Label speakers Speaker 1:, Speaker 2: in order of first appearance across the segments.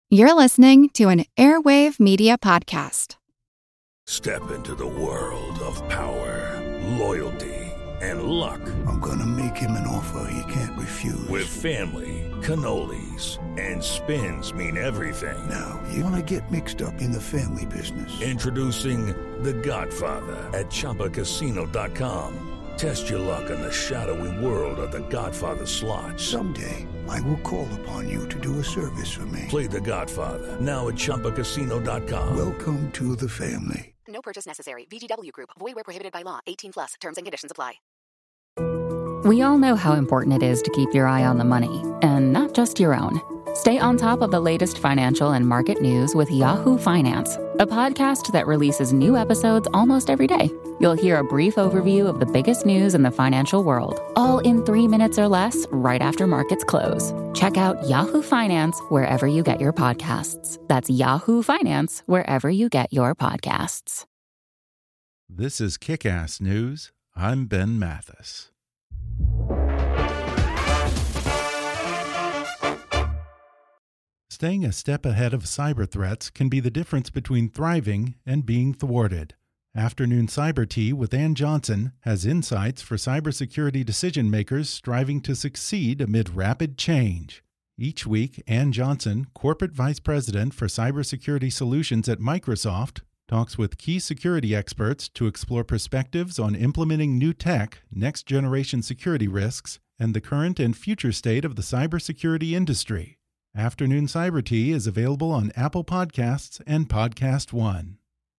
Speaker 1: You're listening to an Airwave Media Podcast.
Speaker 2: Step into the world of power, loyalty, and luck.
Speaker 3: I'm gonna make him an offer he can't refuse.
Speaker 2: With family, cannolis, and spins mean everything.
Speaker 3: Now, you wanna get mixed up in the family business.
Speaker 2: Introducing The Godfather at ChumbaCasino.com. Test your luck in the shadowy world of The Godfather slot.
Speaker 3: Someday, I will call upon you to do a service for me.
Speaker 2: Play The Godfather now at ChumbaCasino.com.
Speaker 3: Welcome to the family.
Speaker 4: No purchase necessary. VGW Group. Void where prohibited by law. 18 plus. Terms and conditions apply.
Speaker 5: We all know how important it is to keep your eye on the money, and not just your own. Stay on top of the latest financial and market news with Yahoo Finance, a podcast that releases new episodes almost every day. You'll hear a brief overview of the biggest news in the financial world, all in 3 minutes or less, right after markets close. Check out Yahoo Finance wherever you get your podcasts. That's Yahoo Finance wherever you get your podcasts.
Speaker 6: This is Kick-Ass News. I'm Ben Mathis. Staying a step ahead of cyber threats can be the difference between thriving and being thwarted. Afternoon Cyber Tea with Ann Johnson has insights for cybersecurity decision makers striving to succeed amid rapid change. Each week, Ann Johnson, Corporate Vice President for Cybersecurity Solutions at Microsoft, talks with key security experts to explore perspectives on implementing new tech, next-generation security risks, and the current and future state of the cybersecurity industry. Afternoon Cyber Tea is available on Apple Podcasts and Podcast One.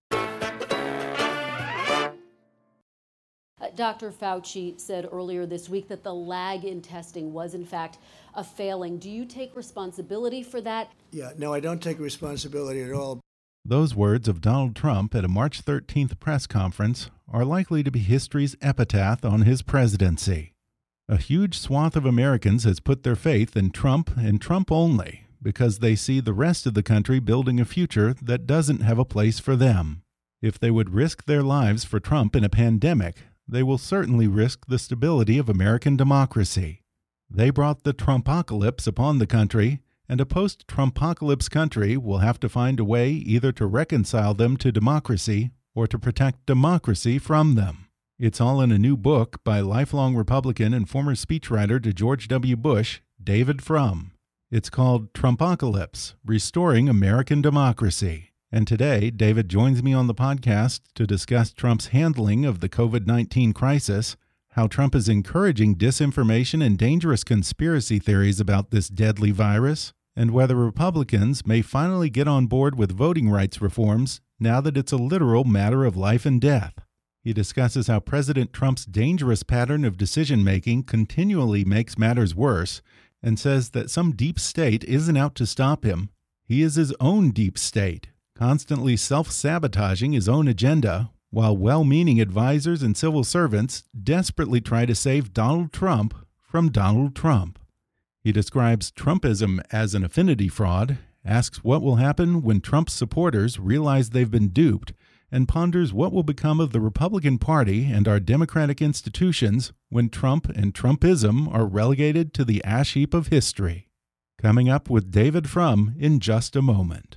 Speaker 7: Dr. Fauci said earlier this week that the lag in testing was, in fact, a failing. Do you take responsibility for that?
Speaker 8: Yeah, no, I don't take responsibility at all.
Speaker 6: Those words of Donald Trump at a March 13th press conference are likely to be history's epitaph on his presidency. A huge swath of Americans has put their faith in Trump and Trump only because they see the rest of the country building a future that doesn't have a place for them. If they would risk their lives for Trump in a pandemic, they will certainly risk the stability of American democracy. They brought the Trumpocalypse upon the country, and a post-Trumpocalypse country will have to find a way either to reconcile them to democracy or to protect democracy from them. It's all in a new book by lifelong Republican and former speechwriter to George W. Bush, David Frum. It's called Trumpocalypse: Restoring American Democracy. And today, David joins me on the podcast to discuss Trump's handling of the COVID-19 crisis, how Trump is encouraging disinformation and dangerous conspiracy theories about this deadly virus, and whether Republicans may finally get on board with voting rights reforms now that it's a literal matter of life and death. He discusses how President Trump's dangerous pattern of decision-making continually makes matters worse and says that some deep state isn't out to stop him. He is his own deep state, constantly self-sabotaging his own agenda, while well-meaning advisors and civil servants desperately try to save Donald Trump from Donald Trump. He describes Trumpism as an affinity fraud, asks what will happen when Trump's supporters realize they've been duped, and ponders what will become of the Republican Party and our democratic institutions when Trump and Trumpism are relegated to the ash heap of history. Coming up with David Frum in just a moment.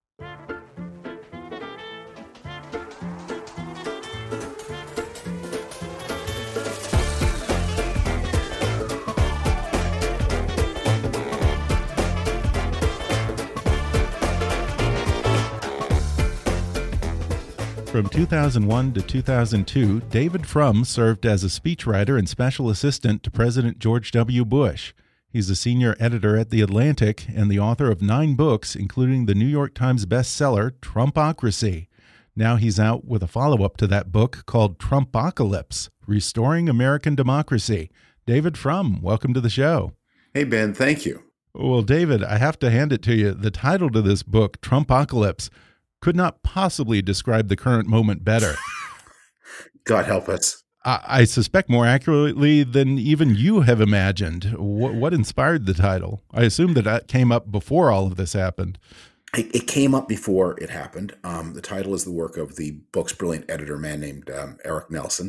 Speaker 6: From 2001 to 2002, David Frum served as a speechwriter and special assistant to President George W. Bush. He's a senior editor at The Atlantic and the author of 9 books, including the New York Times bestseller, Trumpocracy. Now he's out with a follow-up to that book called Trumpocalypse: Restoring American Democracy. David Frum, welcome to the show.
Speaker 9: Hey, Ben, thank you.
Speaker 6: Well, David, I have to hand it to you. The title to this book, Trumpocalypse, could not possibly describe the current moment better.
Speaker 9: God help us.
Speaker 6: I suspect more accurately than even you have imagined. What inspired the title? I assume that came up before all of this happened.
Speaker 9: It came up before it happened. The title is the work of the book's brilliant editor, a man named Eric Nelson.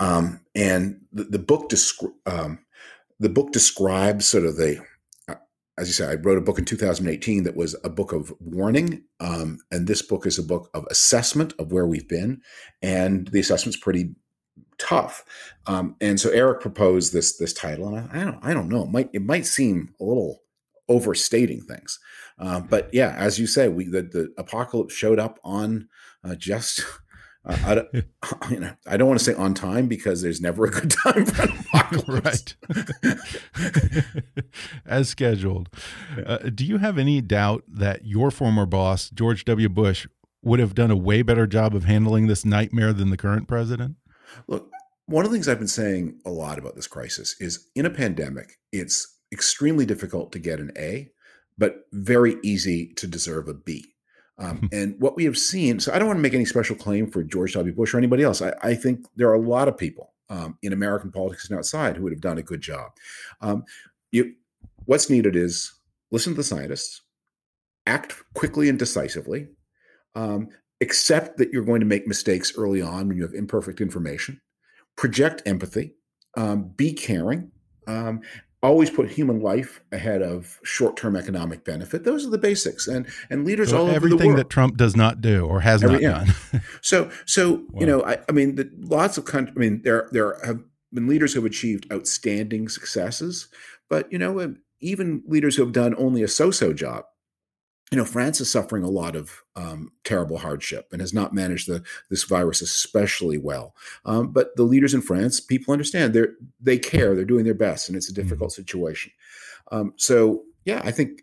Speaker 9: And the book describes sort of the as you said, I wrote a book in 2018 that was a book of warning, and this book is a book of assessment of where we've been, and the assessment's pretty tough. And so Eric proposed this title, and I don't know. It might seem a little overstating things, but yeah, as you say, the apocalypse showed up on just. I don't want to say on time because there's never a good time for an apocalypse.
Speaker 6: Right. As scheduled. Do you have any doubt that your former boss, George W. Bush, would have done a way better job of handling this nightmare than the current president?
Speaker 9: Look, one of the things I've been saying a lot about this crisis is in a pandemic, it's extremely difficult to get an A, but very easy to deserve a B. And what we have seen, so I don't want to make any special claim for George W. Bush or anybody else. I think there are a lot of people in American politics and outside who would have done a good job. What's needed is listen to the scientists, act quickly and decisively, accept that you're going to make mistakes early on when you have imperfect information, project empathy, be caring, always put human life ahead of short-term economic benefit. Those are the basics, and leaders all over the world.
Speaker 6: Everything that Trump does not do or has not done.
Speaker 9: So wow. I mean, lots of countries. I mean, there have been leaders who have achieved outstanding successes, but even leaders who have done only a so-so job. France is suffering a lot of terrible hardship and has not managed this virus especially well. But the leaders in France, people understand they care, they're doing their best, and it's a difficult situation. So yeah, I think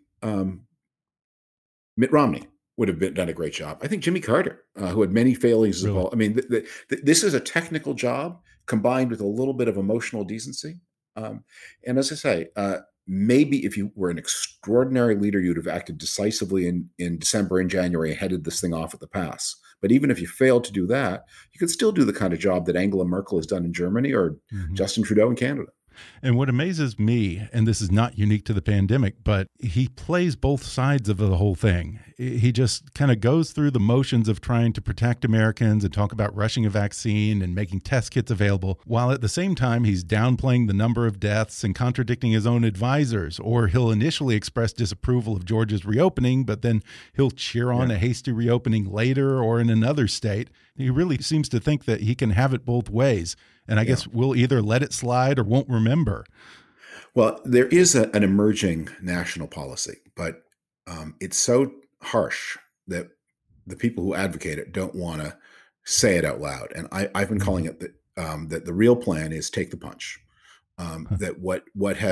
Speaker 9: Mitt Romney would have done a great job. I think Jimmy Carter, who had many failings as well. I mean, this is a technical job combined with a little bit of emotional decency. And as I say, maybe if you were an extraordinary leader, you'd have acted decisively in December and January and headed this thing off at the pass. But even if you failed to do that, you could still do the kind of job that Angela Merkel has done in Germany or Justin Trudeau in Canada.
Speaker 6: And what amazes me, and this is not unique to the pandemic, but he plays both sides of the whole thing. He just kind of goes through the motions of trying to protect Americans and talk about rushing a vaccine and making test kits available, while at the same time he's downplaying the number of deaths and contradicting his own advisors. Or he'll initially express disapproval of Georgia's reopening, but then he'll cheer on a hasty reopening later or in another state. He really seems to think that he can have it both ways. And I guess we'll either let it slide or won't remember.
Speaker 9: Well, there is an emerging national policy, but it's so harsh that the people who advocate it don't want to say it out loud. And I've been calling it that the real plan is take the punch. That what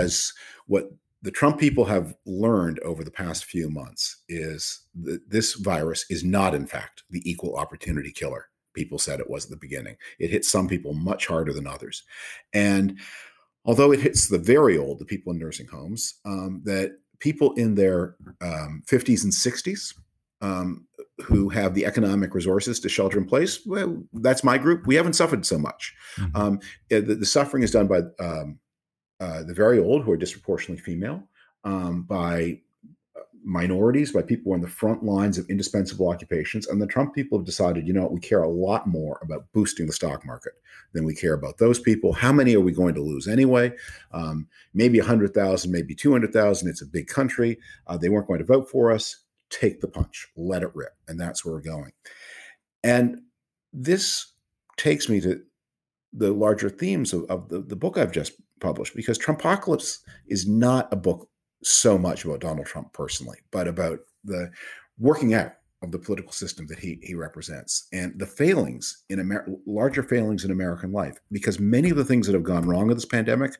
Speaker 9: the Trump people have learned over the past few months is that this virus is not, in fact, the equal opportunity killer people said it was at the beginning. It hits some people much harder than others. And although it hits the very old, the people in nursing homes, that people in their 50s and 60s who have the economic resources to shelter in place, well, that's my group. We haven't suffered so much. The suffering is done by the very old, who are disproportionately female, by minorities, by people who are on the front lines of indispensable occupations. And the Trump people have decided, we care a lot more about boosting the stock market than we care about those people. How many are we going to lose anyway? Maybe 100,000, maybe 200,000. It's a big country. They weren't going to vote for us. Take the punch, let it rip. And that's where we're going. And this takes me to the larger themes of the book I've just published, because Trumpocalypse is not a book so much about Donald Trump personally, but about the working out of the political system that he represents and the failings in larger failings in American life, because many of the things that have gone wrong with this pandemic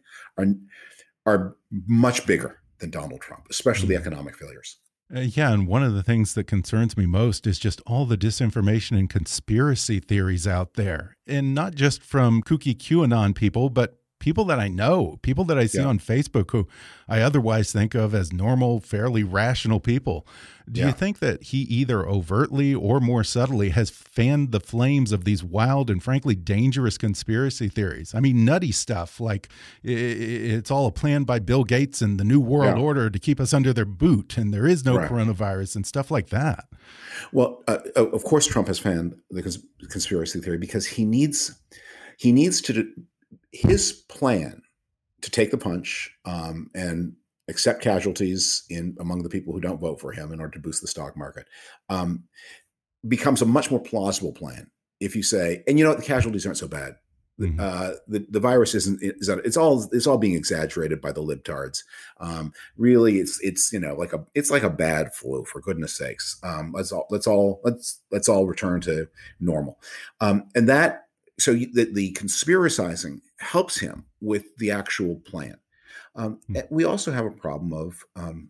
Speaker 9: are much bigger than Donald Trump, especially the economic failures.
Speaker 6: Yeah, and one of the things that concerns me most is just all the disinformation and conspiracy theories out there. And not just from kooky QAnon people, but people that I know, people that I see on Facebook who I otherwise think of as normal, fairly rational people. Do you think that he either overtly or more subtly has fanned the flames of these wild and frankly dangerous conspiracy theories? I mean, nutty stuff like it's all a plan by Bill Gates and the New World Order to keep us under their boot and there is no coronavirus and stuff like that.
Speaker 9: Well, of course, Trump has fanned the conspiracy theory because he needs to his plan to take the punch and accept casualties among the people who don't vote for him in order to boost the stock market, becomes a much more plausible plan. If you say, and the casualties aren't so bad. The virus it's all being exaggerated by the libtards. Really, it's like a bad flu, for goodness sakes. Let's all return to normal. And that, so the conspiracizing helps him with the actual plan. We also have a problem of,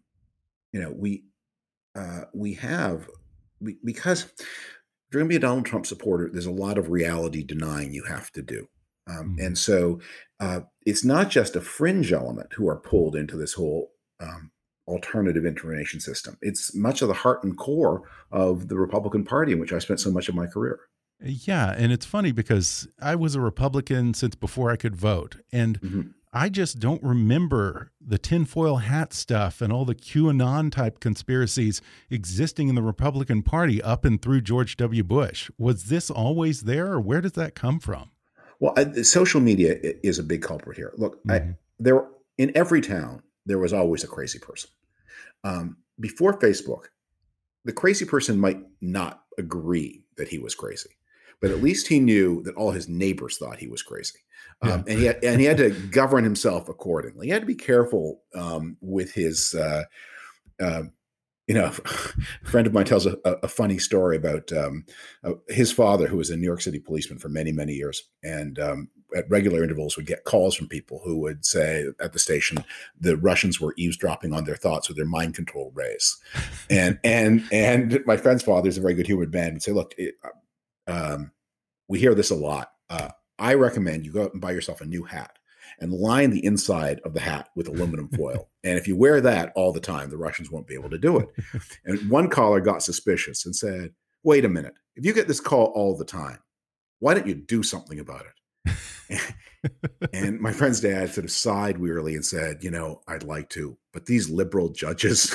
Speaker 9: because if you're going to be a Donald Trump supporter, there's a lot of reality denying you have to do. And so it's not just a fringe element who are pulled into this whole alternative information system. It's much of the heart and core of the Republican Party, in which I spent so much of my career.
Speaker 6: Yeah, and it's funny because I was a Republican since before I could vote. And I just don't remember the tinfoil hat stuff and all the QAnon type conspiracies existing in the Republican Party up and through George W. Bush. Was this always there, or where does that come from?
Speaker 9: Well, social media is a big culprit here. Look, in every town, there was always a crazy person. Before Facebook, the crazy person might not agree that he was crazy, but at least he knew that all his neighbors thought he was crazy. And he had to govern himself accordingly. He had to be careful with his, a friend of mine tells a funny story about his father, who was a New York City policeman for many, many years. And at regular intervals would get calls from people who would say at the station, the Russians were eavesdropping on their thoughts with their mind control rays. And my friend's father is a very good humored man, would say, look, we hear this a lot. I recommend you go out and buy yourself a new hat and line the inside of the hat with aluminum foil. And if you wear that all the time, the Russians won't be able to do it. And one caller got suspicious and said, wait a minute, if you get this call all the time, why don't you do something about it? And my friend's dad sort of sighed wearily and said, I'd like to, but these liberal judges.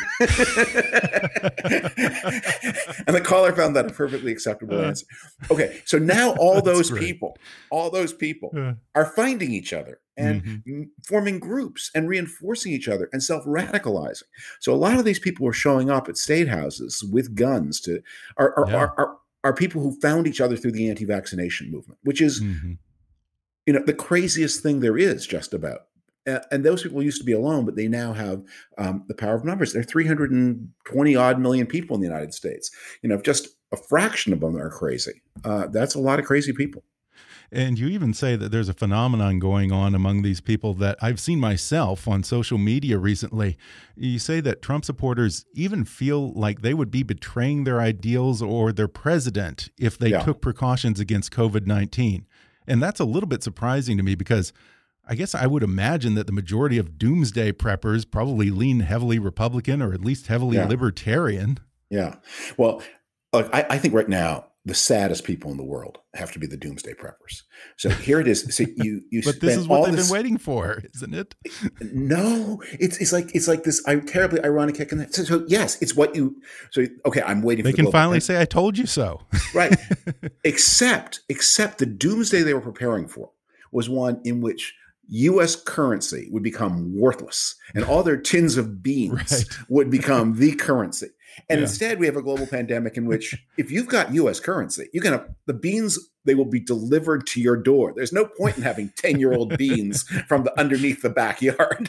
Speaker 9: And the caller found that a perfectly acceptable answer. Okay, so now all those people are finding each other and forming groups and reinforcing each other and self-radicalizing. So a lot of these people are showing up at state houses with guns are people who found each other through the anti-vaccination movement, which is the craziest thing there is, just about. And those people used to be alone, but they now have the power of numbers. There are 320 odd million people in the United States. If just a fraction of them are crazy, that's a lot of crazy people.
Speaker 6: And you even say that there's a phenomenon going on among these people that I've seen myself on social media recently. You say that Trump supporters even feel like they would be betraying their ideals or their president if they took precautions against COVID-19. And that's a little bit surprising to me, because I guess I would imagine that the majority of doomsday preppers probably lean heavily Republican, or at least heavily libertarian. Yeah.
Speaker 9: Well, look, I think right now the saddest people in the world have to be the doomsday preppers. So here it is. So you
Speaker 6: but this is what they've been waiting for, isn't it?
Speaker 9: No, it's like this terribly ironic kick in the head. So yes, it's what you. So okay, I'm waiting.
Speaker 6: They can finally say, "I told you so."
Speaker 9: Right. Except the doomsday they were preparing for was one in which U.S. currency would become worthless, and all their tins of beans would become the currency. And instead, we have a global pandemic in which, if you've got U.S. currency, the beans, they will be delivered to your door. There's no point in having 10-year-old beans from underneath the backyard.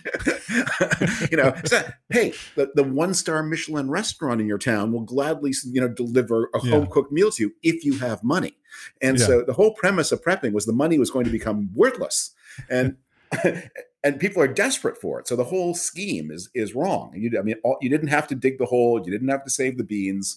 Speaker 9: Hey, the one-star Michelin restaurant in your town will gladly, deliver a home-cooked meal to you if you have money. And so the whole premise of prepping was the money was going to become worthless. And and people are desperate for it. So the whole scheme is wrong. You didn't have to dig the hole. You didn't have to save the beans.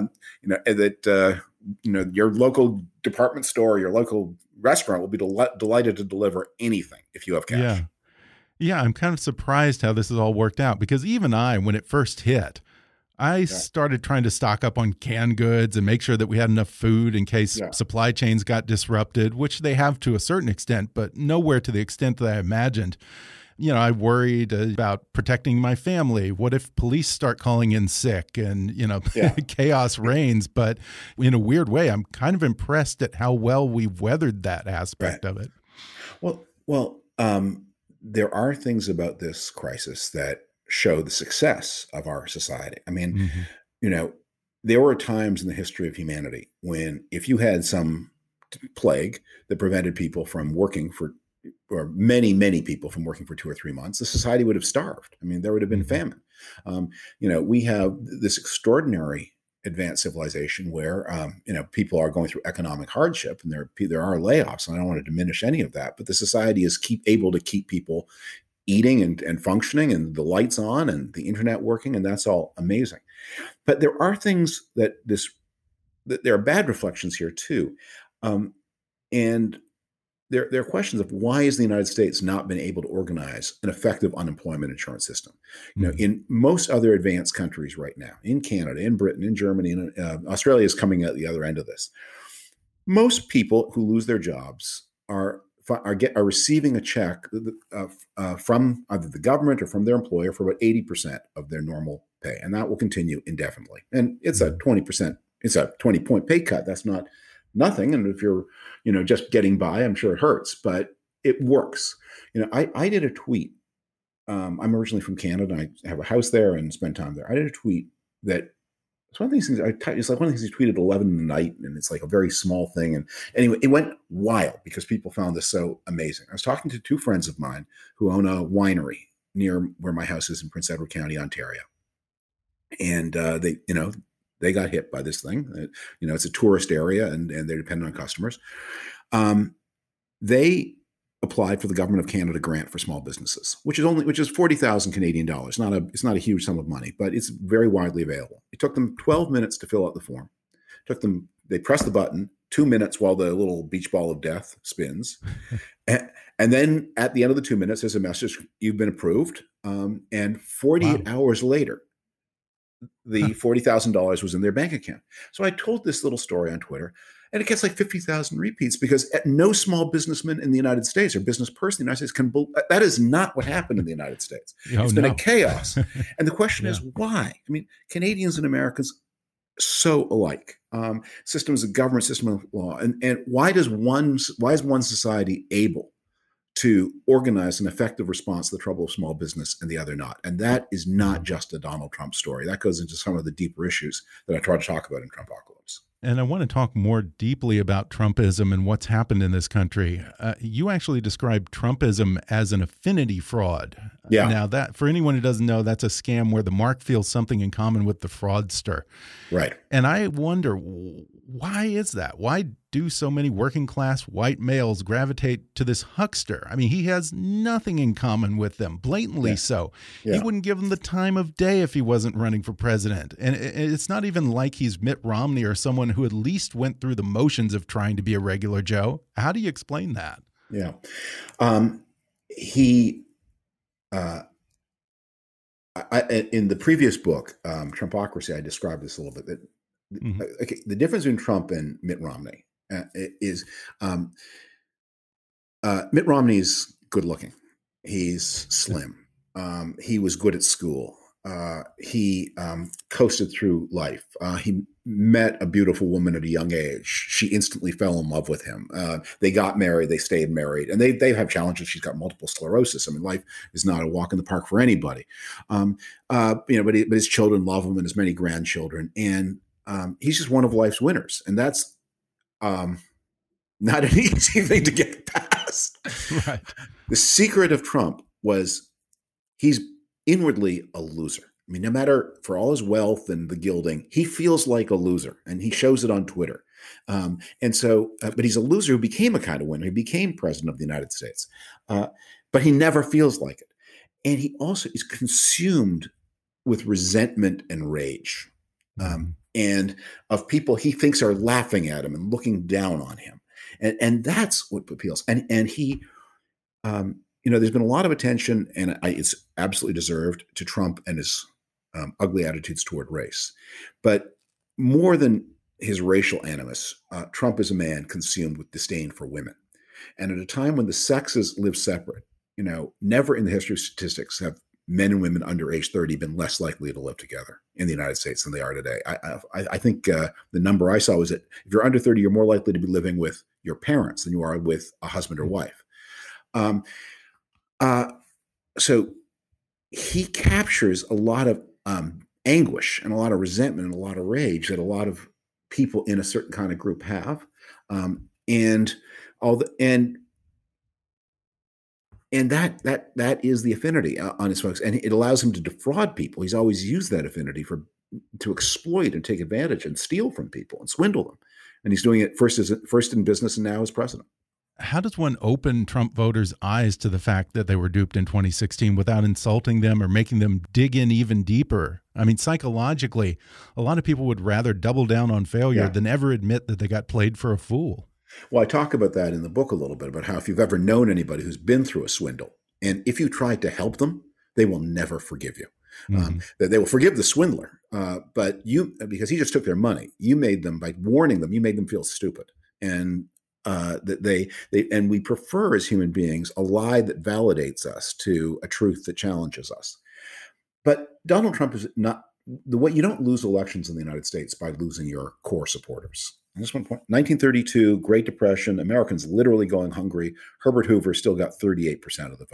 Speaker 9: Your local department store, your local restaurant will be delighted to deliver anything if you have cash.
Speaker 6: Yeah, I'm kind of surprised how this has all worked out, because even when it first hit, I started trying to stock up on canned goods and make sure that we had enough food in case supply chains got disrupted, which they have to a certain extent, but nowhere to the extent that I imagined. I worried about protecting my family. What if police start calling in sick and, chaos reigns? But in a weird way, I'm kind of impressed at how well we've weathered that aspect of it.
Speaker 9: Well, there are things about this crisis that show the success of our society. I mean,
Speaker 6: Hmm.
Speaker 9: there were times in the history of humanity when if you had some plague that prevented people from working or many, many people from working for 2 or 3 months, the society would have starved. I mean, there would have been famine. We have this extraordinary advanced civilization where, people are going through economic hardship and there are layoffs. And I don't want to diminish any of that, but the society is able to keep people eating and functioning and the lights on and the internet working. And that's all amazing. But there are things that there are bad reflections here too. And there are questions of why has the United States not been able to organize an effective unemployment insurance system? In most other advanced countries right now, in Canada, in Britain, in Germany, and Australia is coming at the other end of this. Most people who lose their jobs are receiving a check from either the government or from their employer for about 80% of their normal pay, and that will continue indefinitely. And it's a 20%, it's a 20-point pay cut. That's not nothing. And if you're, just getting by, I'm sure it hurts, but it works. I did a tweet. I'm originally from Canada. I have a house there and spend time there. I did a tweet that it's one of these things. It's like one of the things he tweeted at 11 in the night, and it's like a very small thing. And anyway, it went wild because people found this so amazing. I was talking to 2 friends of mine who own a winery near where my house is in Prince Edward County, Ontario, and they got hit by this thing. It's a tourist area, and they're dependent on customers. They applied for the Government of Canada grant for small businesses, which is 40,000 Canadian dollars. It's not a huge sum of money, but it's very widely available. It took them 12 minutes to fill out the form. They pressed the button, 2 minutes while the little beach ball of death spins. And then at the end of the 2 minutes, there's a message, you've been approved. And 48 hours later, the $40,000 was in their bank account. So I told this little story on Twitter, and it gets like 50,000 repeats because no small businessman in the United States or business person in the United States that is not what happened in the United States. It's been a chaos. And the question is why? I mean, Canadians and Americans so alike. Systems of government, system of law, and why is one society able to organize an effective response to the trouble of small business and the other not? And that is not just a Donald Trump story. That goes into some of the deeper issues that I try to talk about in Trumpocalypse.
Speaker 6: And I want to talk more deeply about Trumpism and what's happened in this country. You actually described Trumpism as an affinity fraud.
Speaker 9: Yeah.
Speaker 6: Now, that for anyone who doesn't know, that's a scam where the mark feels something in common with the fraudster.
Speaker 9: Right.
Speaker 6: And I wonder, why is that? Why do so many working class white males gravitate to this huckster? I mean, he has nothing in common with them, blatantly so.
Speaker 9: Yeah.
Speaker 6: He wouldn't give them the time of day if he wasn't running for president. And it's not even like he's Mitt Romney or someone who at least went through the motions of trying to be a regular Joe. How do you explain that?
Speaker 9: Yeah. In the previous book, Trumpocracy, I described this a little bit. The difference between Trump and Mitt Romney is Mitt Romney's good looking. He's slim. He was good at school. He coasted through life. He met a beautiful woman at a young age. She instantly fell in love with him. They got married. They stayed married, and they have challenges. She's got multiple sclerosis. I mean, life is not a walk in the park for anybody. But his children love him, and his many grandchildren, and he's just one of life's winners, and that's not an easy thing to get past.
Speaker 6: Right.
Speaker 9: The secret of Trump was he's inwardly a loser. I mean, no matter for all his wealth and the gilding, he feels like a loser, and he shows it on Twitter. But he's a loser who became a kind of winner. He became president of the United States, but he never feels like it. And he also is consumed with resentment and rage, and of people he thinks are laughing at him and looking down on him. And that's what appeals. And he, there's been a lot of attention, and it's absolutely deserved, to Trump and his ugly attitudes toward race. But more than his racial animus, Trump is a man consumed with disdain for women. And at a time when the sexes live separate, never in the history of statistics have men and women under age 30 been less likely to live together in the United States than they are today. I think the number I saw was that if you're under 30, you're more likely to be living with your parents than you are with a husband or wife. So he captures a lot of anguish and a lot of resentment and a lot of rage that a lot of people in a certain kind of group have, and that is the affinity on his folks, and it allows him to defraud people. He's always used that affinity to exploit and take advantage and steal from people and swindle them, and he's doing it first in business and now as president.
Speaker 6: How does one open Trump voters' eyes to the fact that they were duped in 2016 without insulting them or making them dig in even deeper? I mean, psychologically, a lot of people would rather double down on failure than ever admit that they got played for a fool.
Speaker 9: Well, I talk about that in the book a little bit, about how if you've ever known anybody who's been through a swindle, and if you try to help them, they will never forgive you. They will forgive the swindler, but because he just took their money, you made them, by warning them, you made them feel stupid. And that and we prefer as human beings a lie that validates us to a truth that challenges us. But Donald Trump is not the way. You don't lose elections in the United States by losing your core supporters. And just one point: 1932, Great Depression, Americans literally going hungry. Herbert Hoover still got 38% of the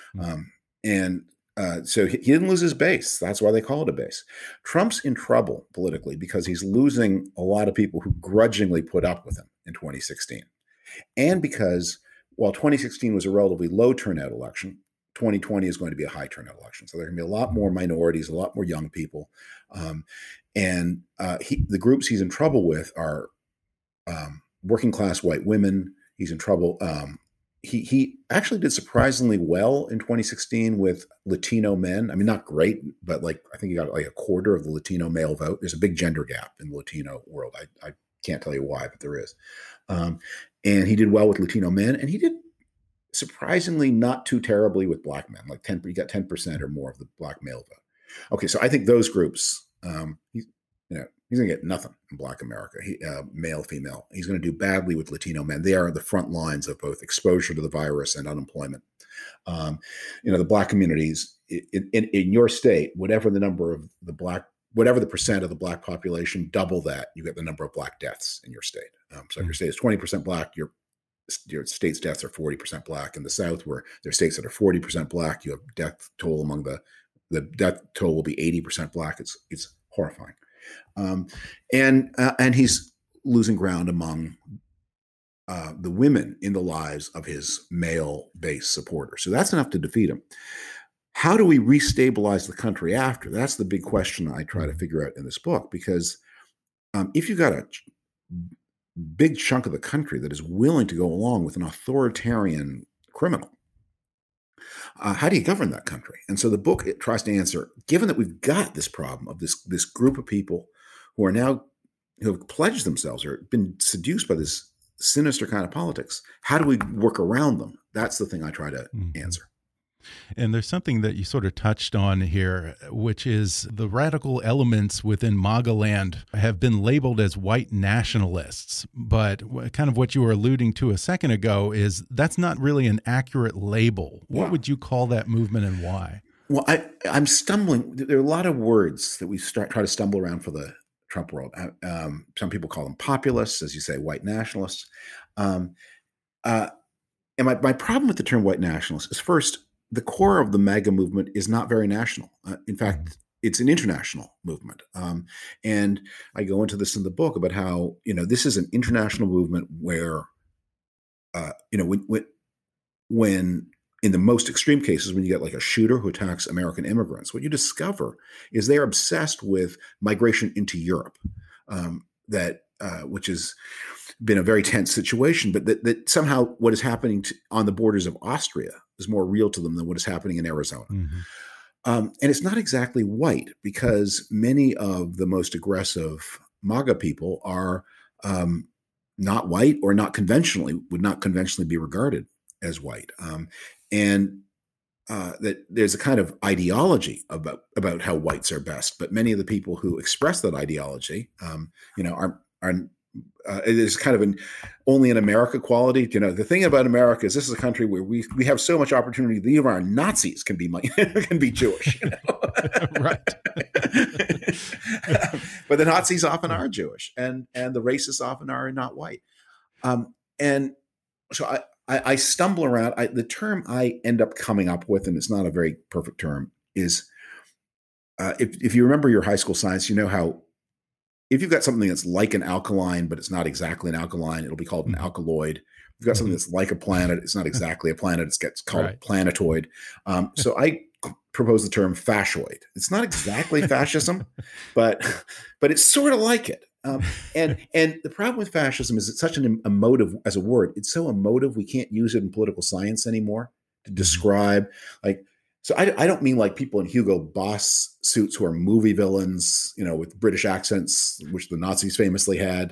Speaker 9: vote, so he didn't lose his base. That's why they call it a base. Trump's in trouble politically because he's losing a lot of people who grudgingly put up with him in 2016. And because while 2016 was a relatively low turnout election, 2020 is going to be a high turnout election. So there are going to be a lot more minorities, a lot more young people. The groups he's in trouble with are working class white women. He's in trouble. He actually did surprisingly well in 2016 with Latino men. I mean, not great, but I think he got like a quarter of the Latino male vote. There's a big gender gap in the Latino world. I can't tell you why, but there is. And he did well with Latino men, and he did surprisingly not too terribly with black men. He got 10% or more of the black male vote. Okay, so I think those groups, he's going to get nothing in Black America, male, female. He's going to do badly with Latino men. They are the front lines of both exposure to the virus and unemployment. The Black communities in your state, whatever the percent of the Black population, double that, you get the number of Black deaths in your state. So if your state is 20% Black, your state's deaths are 40% Black. In the South, where there are states that are 40% Black, you have death toll among the death toll will be 80% Black. It's horrifying. And he's losing ground among the women in the lives of his male base supporters. So that's enough to defeat him. How do we restabilize the country after? That's the big question I try to figure out in this book, because if you've got a big chunk of the country that is willing to go along with an authoritarian criminal, how do you govern that country? And so the book, it tries to answer, given that we've got this problem of this group of people who have pledged themselves or been seduced by this sinister kind of politics, how do we work around them? That's the thing I try to answer.
Speaker 6: And there's something that you sort of touched on here, which is the radical elements within MAGA land have been labeled as white nationalists. But kind of what you were alluding to a second ago is that's not really an accurate label. What would you call that movement and why?
Speaker 9: Well, I'm stumbling. There are a lot of words that we try to stumble around for the Trump world. Some people call them populists, as you say, white nationalists. And my problem with the term white nationalist is, first, the core of the MAGA movement is not very national. In fact, it's an international movement. And I go into this in the book about how, this is an international movement where, when in the most extreme cases, when you get like a shooter who attacks American immigrants, what you discover is they're obsessed with migration into Europe, which has been a very tense situation, but that somehow what is happening on the borders of Austria is more real to them than what is happening in Arizona. And it's not exactly white, because many of the most aggressive MAGA people are not white, or would not conventionally be regarded as white. That there's a kind of ideology about how whites are best, but many of the people who express that ideology, it is kind of only an America quality. The thing about America is this is a country where we have so much opportunity that even our Nazis can be Jewish.
Speaker 6: Right.
Speaker 9: But the Nazis often are Jewish, and the racists often are not white. And so I stumble around. The term I end up coming up with, and it's not a very perfect term, is if you remember your high school science, you know how if you've got something that's like an alkaline, but it's not exactly an alkaline, it'll be called an alkaloid. If you've got something that's like a planet, it's not exactly a planet, it gets called a planetoid. So I propose the term fascoid. It's not exactly fascism, but it's sort of like it. And the problem with fascism is it's such an emotive as a word. It's so emotive we can't use it in political science anymore to describe like. So I don't mean like people in Hugo Boss suits who are movie villains, with British accents, which the Nazis famously had.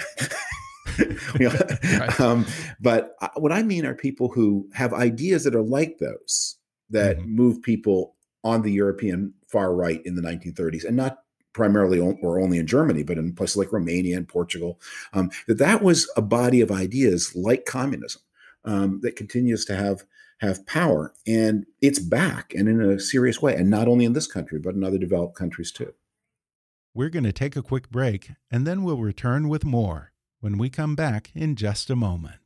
Speaker 9: But what I mean are people who have ideas that are like those that move people on the European far right in the 1930s, and not primarily or only in Germany, but in places like Romania and Portugal. That was a body of ideas like communism that continues to have power, and it's back, and in a serious way, and not only in this country, but in other developed countries too.
Speaker 6: We're going to take a quick break, and then we'll return with more when we come back in just a moment.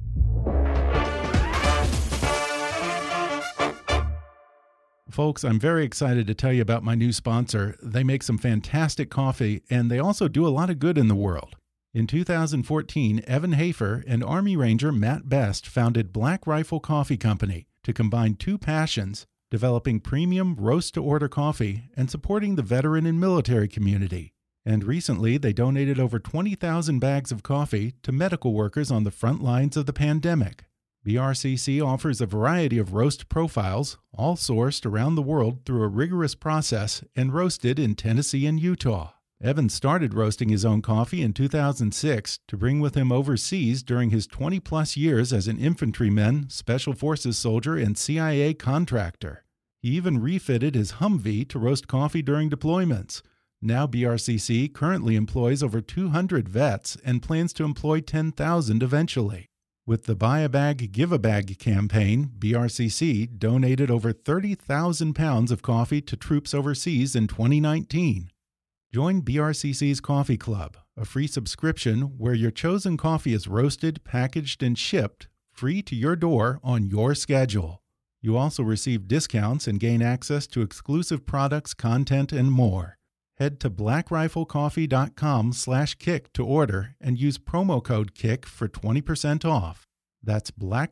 Speaker 6: Folks, I'm very excited to tell you about my new sponsor. They make some fantastic coffee, and they also do a lot of good in the world. In 2014, Evan Hafer and Army Ranger Matt Best founded Black Rifle Coffee Company to combine two passions, developing premium roast-to-order coffee and supporting the veteran and military community. And recently, they donated over 20,000 bags of coffee to medical workers on the front lines of the pandemic. BRCC offers a variety of roast profiles, all sourced around the world through a rigorous process and roasted in Tennessee and Utah. Evan started roasting his own coffee in 2006 to bring with him overseas during his 20-plus years as an infantryman, Special Forces soldier, and CIA contractor. He even refitted his Humvee to roast coffee during deployments. Now BRCC currently employs over 200 vets and plans to employ 10,000 eventually. With the Buy a Bag, Give a Bag campaign, BRCC donated over 30,000 pounds of coffee to troops overseas in 2019. Join BRCC's Coffee Club, a free subscription where your chosen coffee is roasted, packaged, and shipped free to your door on your schedule. You also receive discounts and gain access to exclusive products, content, and more. Head to blackriflecoffee.com/kick to order and use promo code KICK for 20% off. That's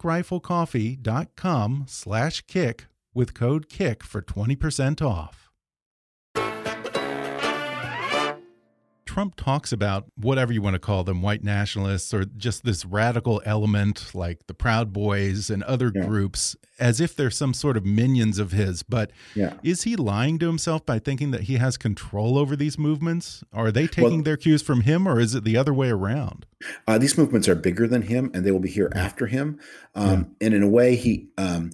Speaker 6: blackriflecoffee.com/kick with code KICK for 20% off. Trump talks about whatever you want to call them, white nationalists, or just this radical element like the Proud Boys and other groups, as if they're some sort of minions of his. But is he lying to himself by thinking that he has control over these movements? Are they taking their cues from him, or is it the other way around?
Speaker 9: These movements are bigger than him, and they will be here after him. And in a way,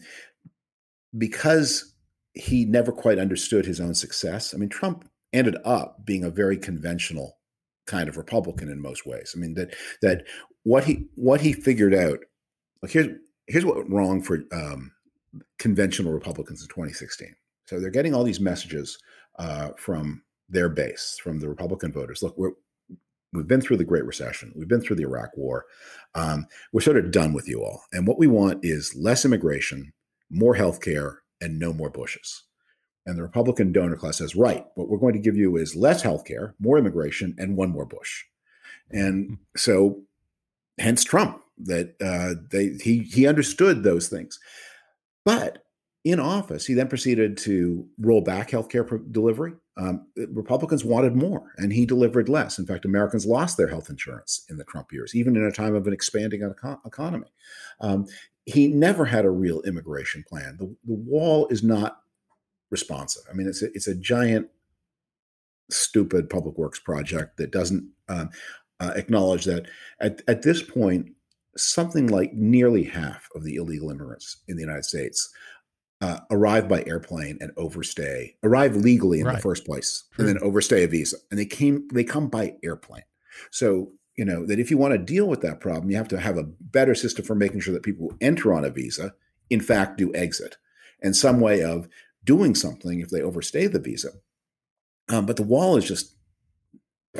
Speaker 9: because he never quite understood his own success. I mean, Trump ended up being a very conventional kind of Republican in most ways. I mean, that what he figured out, like here's what went wrong for conventional Republicans in 2016. So they're getting all these messages from their base, from the Republican voters. Look, we've been through the Great Recession. We've been through the Iraq War. We're sort of done with you all. And what we want is less immigration, more healthcare, and no more Bushes. And the Republican donor class says, right, what we're going to give you is less healthcare, more immigration, and one more Bush. And so hence Trump, that he understood those things. But in office, he then proceeded to roll back healthcare delivery. Republicans wanted more, and he delivered less. In fact, Americans lost their health insurance in the Trump years, even in a time of an expanding economy. He never had a real immigration plan. The wall is not responsive. I mean, it's a giant, stupid public works project that doesn't acknowledge that at this point, something like nearly half of the illegal immigrants in the United States arrive by airplane and arrive legally in the first place, and then overstay a visa. And they come by airplane. So, that if you want to deal with that problem, you have to have a better system for making sure that people who enter on a visa, in fact, do exit, and some way of doing something if they overstay the visa. But the wall is just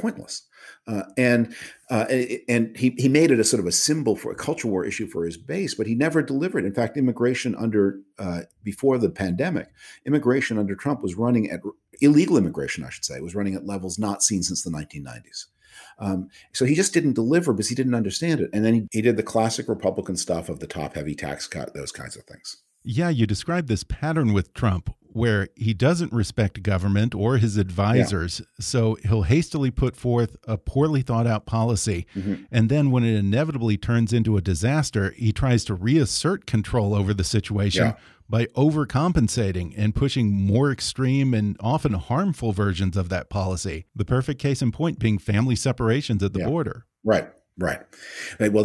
Speaker 9: pointless. And he made it a sort of a symbol for a culture war issue for his base, but he never delivered. In fact, immigration before the pandemic, immigration under Trump was running at illegal immigration, I should say, was running at levels not seen since the 1990s. So he just didn't deliver because he didn't understand it. And then he did the classic Republican stuff of the top-heavy tax cut, those kinds of things.
Speaker 6: Yeah, you described this pattern with Trump where he doesn't respect government or his advisors. Yeah. So he'll hastily put forth a poorly thought out policy. And then when it inevitably turns into a disaster, he tries to reassert control over the situation by overcompensating and pushing more extreme and often harmful versions of that policy. The perfect case in point being family separations at the border.
Speaker 9: Right. Well,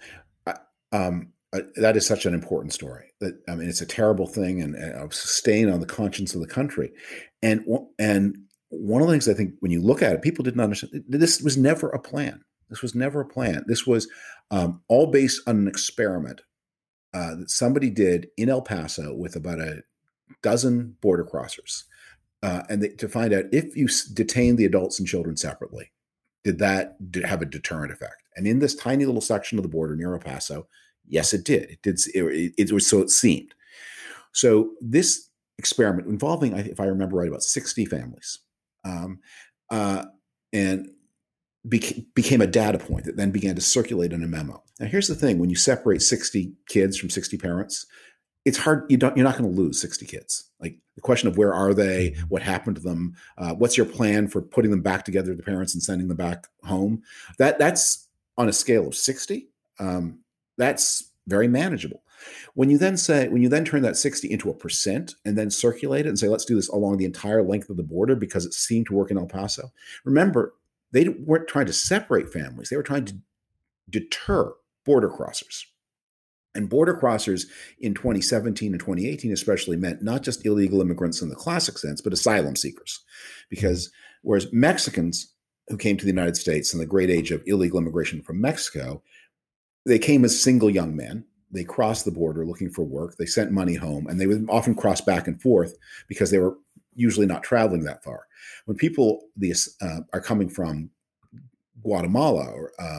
Speaker 9: that is such an important story. It's a terrible thing and a stain on the conscience of the country. And one of the things I think when you look at it, people didn't understand. This was never a plan. This was all based on an experiment that somebody did in El Paso with about a dozen border crossers, to find out if you detain the adults and children separately, did that have a deterrent effect? And in this tiny little section of the border near El Paso, yes, it did. It was so it seemed. So this experiment involving, if I remember right, about 60 families, and became a data point that then began to circulate in a memo. Now, here's the thing: when you separate 60 kids from 60 parents, it's hard. You're not going to lose 60 kids. Like the question of where are they, what happened to them, what's your plan for putting them back together, the parents, and sending them back home? That's on a scale of 60. That's very manageable. When you then turn that 60 into a percent and then circulate it and say, let's do this along the entire length of the border because it seemed to work in El Paso. Remember, they weren't trying to separate families. They were trying to deter border crossers. And border crossers in 2017 and 2018 especially meant not just illegal immigrants in the classic sense, but asylum seekers. Because whereas Mexicans who came to the United States in the great age of illegal immigration from Mexico, they came as single young men. They crossed the border looking for work. They sent money home, and they would often cross back and forth because they were usually not traveling that far. When people are coming from Guatemala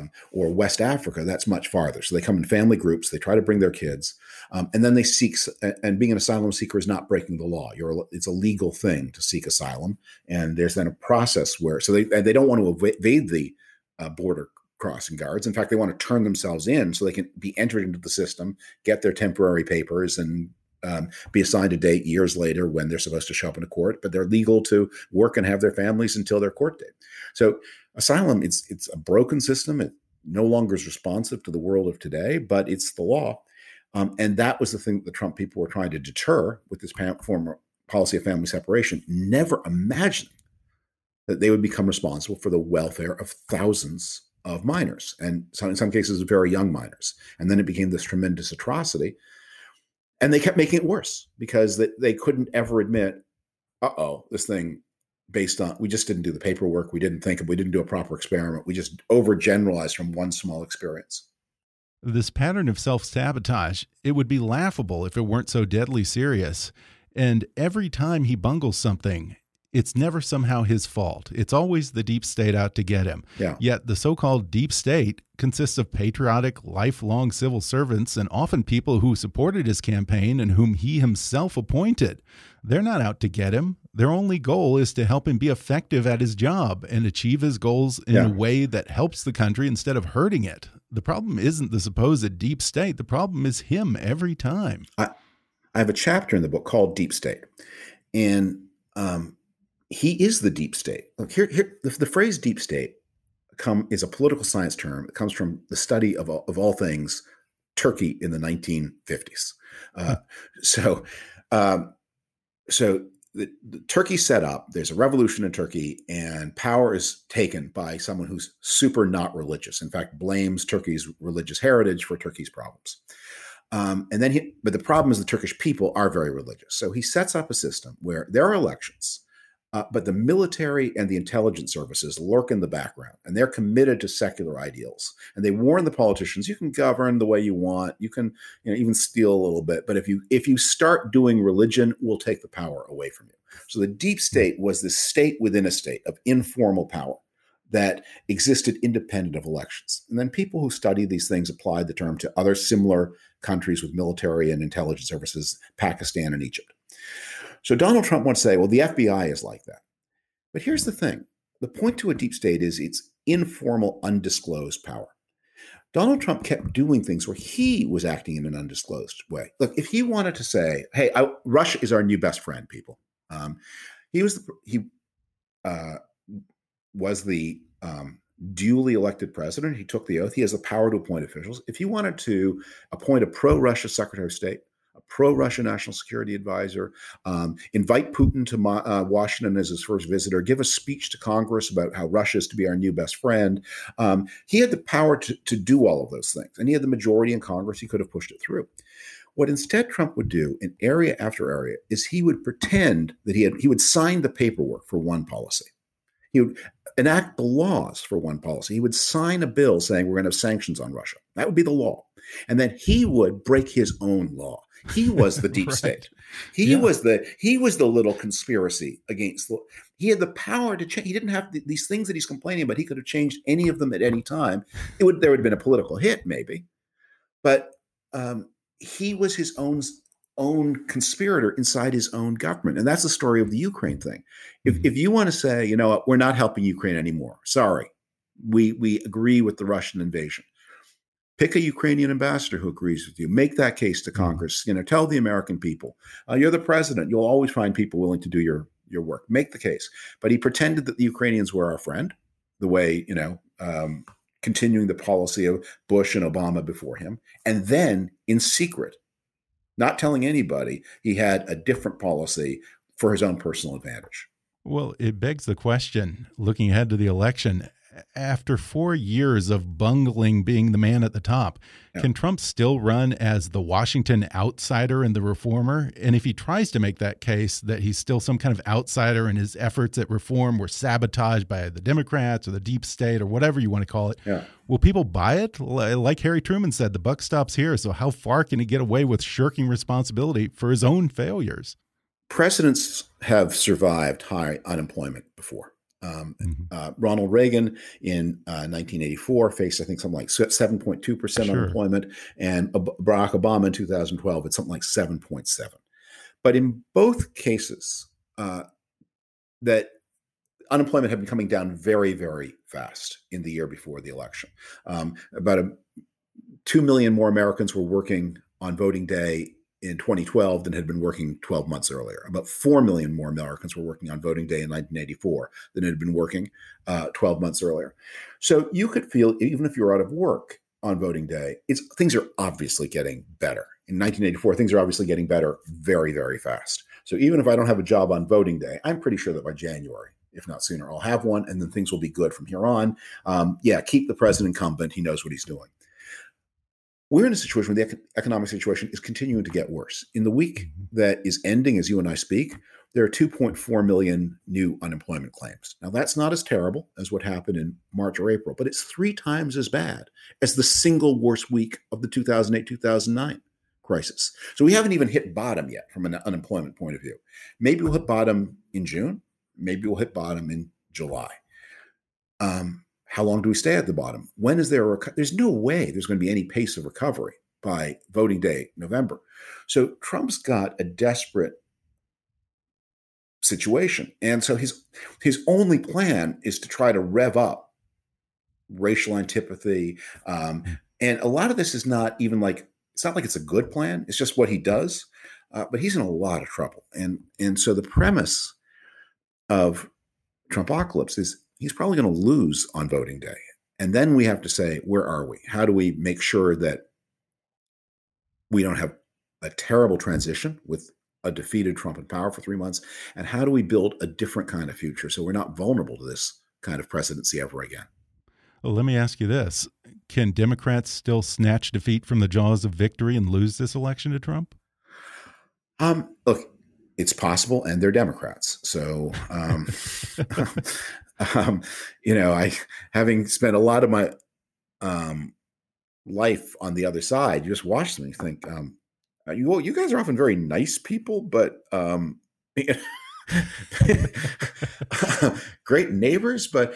Speaker 9: or West Africa, that's much farther. So they come in family groups. They try to bring their kids, and then they seek. And being an asylum seeker is not breaking the law. It's a legal thing to seek asylum, and there's then a process where they don't want to evade the border crossing guards. In fact, they want to turn themselves in so they can be entered into the system, get their temporary papers, and be assigned a date years later when they're supposed to show up in a court. But they're legal to work and have their families until their court date. So asylum, it's a broken system. It no longer is responsive to the world of today, but it's the law. And that was the thing that the Trump people were trying to deter with this former policy of family separation, never imagining that they would become responsible for the welfare of thousands of minors, and in some cases, very young minors. And then it became this tremendous atrocity. And they kept making it worse because they couldn't ever admit, this thing based on, we just didn't do the paperwork. We didn't think, we didn't do a proper experiment. We just overgeneralized from one small experience.
Speaker 6: This pattern of self-sabotage, it would be laughable if it weren't so deadly serious. And every time he bungles something, it's never somehow his fault. It's always the deep state out to get him.
Speaker 9: Yeah.
Speaker 6: Yet the so-called deep state consists of patriotic, lifelong civil servants and often people who supported his campaign and whom he himself appointed. They're not out to get him. Their only goal is to help him be effective at his job and achieve his goals in a way that helps the country instead of hurting it. The problem isn't the supposed deep state. The problem is him every time.
Speaker 9: I have a chapter in the book called Deep State. And he is the deep state. Look, the phrase deep state is a political science term. It comes from the study of all things Turkey in the 1950s. So the Turkey set up, there's a revolution in Turkey, and power is taken by someone who's super not religious. In fact, blames Turkey's religious heritage for Turkey's problems. But the problem is the Turkish people are very religious. So he sets up a system where there are elections, but the military and the intelligence services lurk in the background, and they're committed to secular ideals. And they warn the politicians, you can govern the way you want, you can even steal a little bit, but if you start doing religion, we'll take the power away from you. So the deep state was this state within a state of informal power that existed independent of elections. And then people who study these things applied the term to other similar countries with military and intelligence services, Pakistan and Egypt. So Donald Trump wants to say, well, the FBI is like that. But here's the thing. The point to a deep state is it's informal, undisclosed power. Donald Trump kept doing things where he was acting in an undisclosed way. Look, if he wanted to say, hey, Russia is our new best friend, people. He was the duly elected president. He took the oath. He has the power to appoint officials. If he wanted to appoint a pro-Russia Secretary of State, a pro-Russia national security advisor, invite Putin to Washington as his first visitor, give a speech to Congress about how Russia is to be our new best friend, he had the power to do all of those things. And he had the majority in Congress. He could have pushed it through. What instead Trump would do in area after area is he would pretend that he would sign the paperwork for one policy. He would enact the laws for one policy. He would sign a bill saying we're going to have sanctions on Russia. That would be the law. And then he would break his own law. He was the deep state. He was the little conspiracy against. He had the power to change. He didn't have these things that he's complaining about. He could have changed any of them at any time. There would have been a political hit, maybe, but he was his own conspirator inside his own government. And that's the story of the Ukraine thing. If you want to say, you know what, we're not helping Ukraine anymore. Sorry. We agree with the Russian invasion. Pick a Ukrainian ambassador who agrees with you. Make that case to Congress. Tell the American people, you're the president. You'll always find people willing to do your work. Make the case. But he pretended that the Ukrainians were our friend, the way, continuing the policy of Bush and Obama before him. And then in secret, not telling anybody, he had a different policy for his own personal advantage.
Speaker 6: Well, it begs the question, looking ahead to the election, after 4 years of bungling being the man at the top, can Trump still run as the Washington outsider and the reformer? And if he tries to make that case that he's still some kind of outsider and his efforts at reform were sabotaged by the Democrats or the deep state or whatever you want to call it, will people buy it? Like Harry Truman said, the buck stops here. So how far can he get away with shirking responsibility for his own failures?
Speaker 9: Presidents have survived high unemployment before. Ronald Reagan in 1984 faced, I think, something like 7.2% unemployment, and Barack Obama in 2012 at something like 7.7. But in both cases, that unemployment had been coming down very, very fast in the year before the election. About 2 million more Americans were working on voting day in 2012 than had been working 12 months earlier. About 4 million more Americans were working on voting day in 1984 than had been working 12 months earlier. So you could feel, even if you're out of work on voting day, things are obviously getting better. In 1984, things are obviously getting better very, very fast. So even if I don't have a job on voting day, I'm pretty sure that by January, if not sooner, I'll have one, and then things will be good from here on. Keep the president incumbent. He knows what he's doing. We're in a situation where the economic situation is continuing to get worse. In the week that is ending as you and I speak, there are 2.4 million new unemployment claims. Now, that's not as terrible as what happened in March or April, but it's 3 times as bad as the single worst week of the 2008-2009 crisis. So we haven't even hit bottom yet from an unemployment point of view. Maybe we'll hit bottom in June. Maybe we'll hit bottom in July. How long do we stay at the bottom? When is there there's no way there's going to be any pace of recovery by voting day, November. So Trump's got a desperate situation. And so his only plan is to try to rev up racial antipathy. And a lot of this is not even like, it's not like it's a good plan. It's just what he does. But he's in a lot of trouble. And so the premise of Trumpocalypse is he's probably going to lose on voting day. And then we have to say, where are we? How do we make sure that we don't have a terrible transition with a defeated Trump in power for 3 months? And how do we build a different kind of future so we're not vulnerable to this kind of presidency ever again?
Speaker 6: Well, let me ask you this. Can Democrats still snatch defeat from the jaws of victory and lose this election to Trump?
Speaker 9: Look, it's possible, and they're Democrats. So, I, having spent a lot of my life on the other side, you just watch them and you think, you guys are often very nice people, but great neighbors, but